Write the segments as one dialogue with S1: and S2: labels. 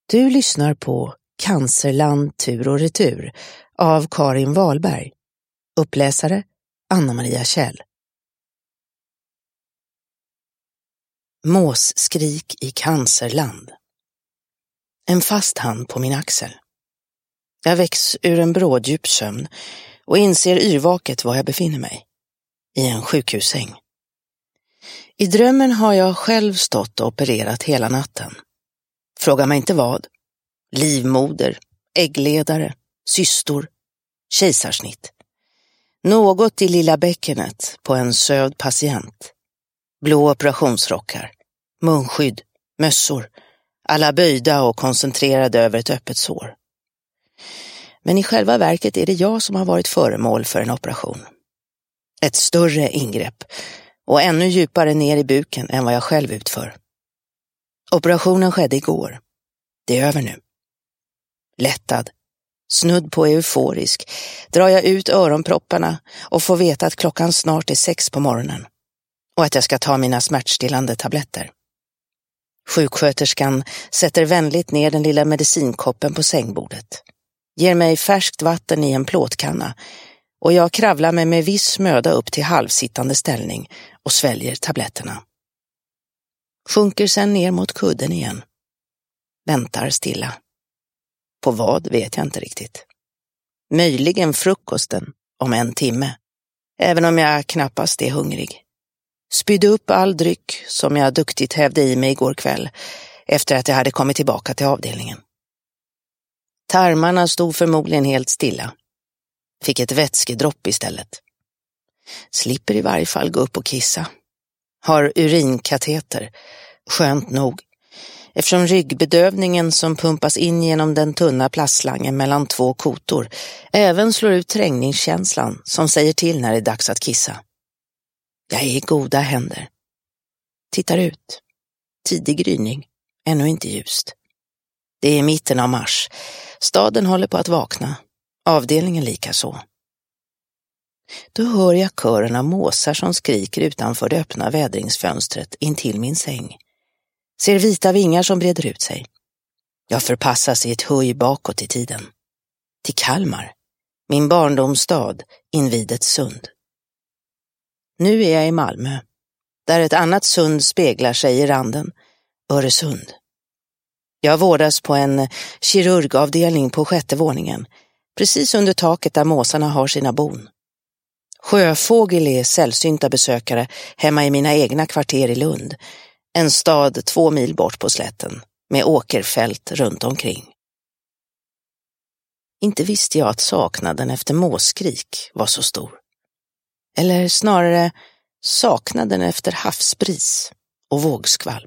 S1: Du lyssnar på Cancerland tur och retur av Karin Wahlberg. Uppläsare Anna-Maria Kjell. Måsskrik i cancerland. En fast hand på min axel. Jag väcks ur en bråddjup sömn och inser yrvaket var jag befinner mig. I en sjukhussäng. I drömmen har jag själv stått och opererat hela natten. Fråga mig inte vad. Livmoder, äggledare, cystor, kejsarsnitt. Något i lilla bäckenet på en sövd patient. Blå operationsrockar, munskydd, mössor. Alla böjda och koncentrerade över ett öppet sår. Men i själva verket är det jag som har varit föremål för en operation. Ett större ingrepp och ännu djupare ner i buken än vad jag själv utför. Operationen skedde igår. Det är över nu. Lättad, snudd på euforisk, drar jag ut öronpropparna och får veta att klockan snart är 6 på morgonen och att jag ska ta mina smärtstillande tabletter. Sjuksköterskan sätter vänligt ner den lilla medicinkoppen på sängbordet, ger mig färskt vatten i en plåtkanna och jag kravlar mig med viss möda upp till halvsittande ställning och sväljer tabletterna. Sjunker sen ner mot kudden igen. Väntar stilla. På vad vet jag inte riktigt. Möjligen frukosten om 1 timme, även om jag knappast är hungrig. Spydde upp all dryck som jag duktigt hävde i mig igår kväll efter att jag hade kommit tillbaka till avdelningen. Tarmarna stod förmodligen helt stilla. Fick ett vätskedropp istället. Slipper i varje fall gå upp och kissa. Har urinkateter, skönt nog. Eftersom ryggbedövningen som pumpas in genom den tunna plastslangen mellan 2 kotor även slår ut trängningskänslan som säger till när det är dags att kissa. Jag är i goda händer. Tittar ut. Tidig gryning. Ännu inte ljust. Det är mitten av mars. Staden håller på att vakna. Avdelningen lika så. Då hör jag kören av måsar som skriker utanför det öppna vädringsfönstret intill min säng. Ser vita vingar som breder ut sig. Jag förpassas i ett höj bakåt i tiden. Till Kalmar, min barndomsstad invid ett sund. Nu är jag i Malmö, där ett annat sund speglar sig i randen, Öresund. Jag vårdas på en kirurgavdelning på 6:e våningen, precis under taket där måsarna har sina bon. Sjöfågel är sällsynta besökare hemma i mina egna kvarter i Lund, en stad 2 mil bort på slätten, med åkerfält runt omkring. Inte visste jag att saknaden efter måsskrik var så stor. Eller snarare saknaden efter havsbris och vågskvalp.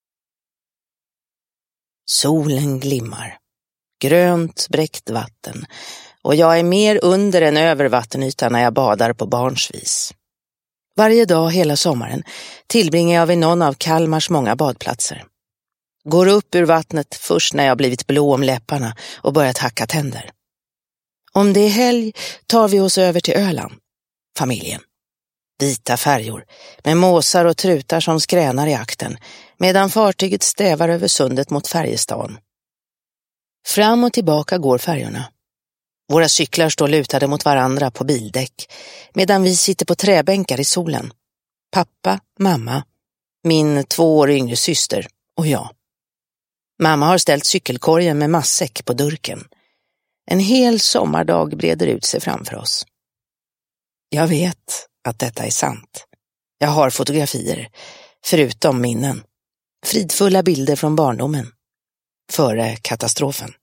S1: Solen glimmar, grönt bräckt vatten, och jag är mer under än över vattenytan när jag badar på barnsvis. Varje dag hela sommaren tillbringar jag vid någon av Kalmars många badplatser. Går upp ur vattnet först när jag blivit blå om läpparna och börjat hacka tänder. Om det är helg tar vi oss över till Öland, familjen. Vita färjor med måsar och trutar som skränar i akten medan fartyget stävar över sundet mot Färjestaden. Fram och tillbaka går färjorna. Våra cyklar står lutade mot varandra på bildäck medan vi sitter på träbänkar i solen. Pappa, mamma, min 2 år yngre syster och jag. Mamma har ställt cykelkorgen med matsäck på durken. En hel sommardag breder ut sig framför oss. Jag vet att detta är sant. Jag har fotografier, förutom minnen. Fridfulla bilder från barndomen. Före katastrofen.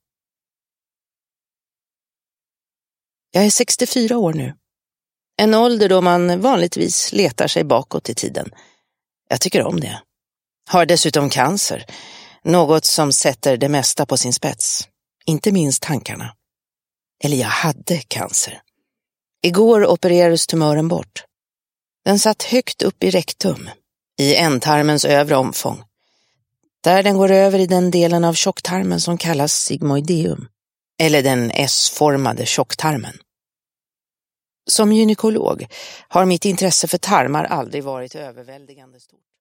S1: Jag är 64 år nu. En ålder då man vanligtvis letar sig bakåt i tiden. Jag tycker om det. Har dessutom cancer. Något som sätter det mesta på sin spets. Inte minst tankarna. Eller jag hade cancer. Igår opererades tumören bort. Den satt högt upp i rektum, i ändtarmens övre omfång. Där den går över i den delen av tjocktarmen som kallas sigmoideum, eller den S-formade tjocktarmen. Som gynekolog har mitt intresse för tarmar aldrig varit överväldigande stort.